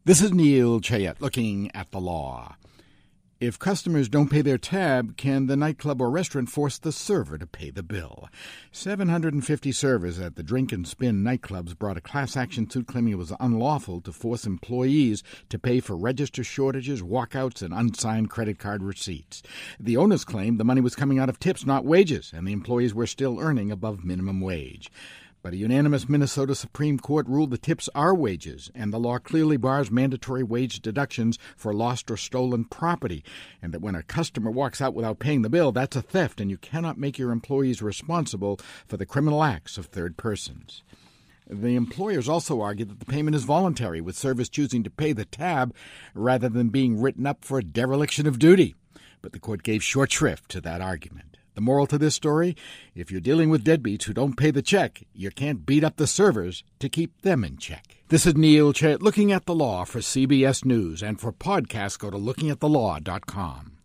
This is Neil Chayet looking at the law. If customers don't pay their tab, can the nightclub or restaurant force the server to pay the bill? 750 servers at the Drink and Spin nightclubs brought a class action suit claiming it was unlawful to force employees to pay for register shortages, walkouts, and unsigned credit card receipts. The owners claimed the money was coming out of tips, not wages, and the employees were still earning above minimum wage. But a unanimous Minnesota Supreme Court ruled the tips are wages, and the law clearly bars mandatory wage deductions for lost or stolen property, and that when a customer walks out without paying the bill, that's a theft, and you cannot make your employees responsible for the criminal acts of third persons. The employers also argued that the payment is voluntary, with servers choosing to pay the tab rather than being written up for a dereliction of duty. But the court gave short shrift to that argument. The moral to this story, if you're dealing with deadbeats who don't pay the check, you can't beat up the servers to keep them in check. This is Neil Chayet looking at the law for CBS News, and for podcasts, go to lookingatthelaw.com.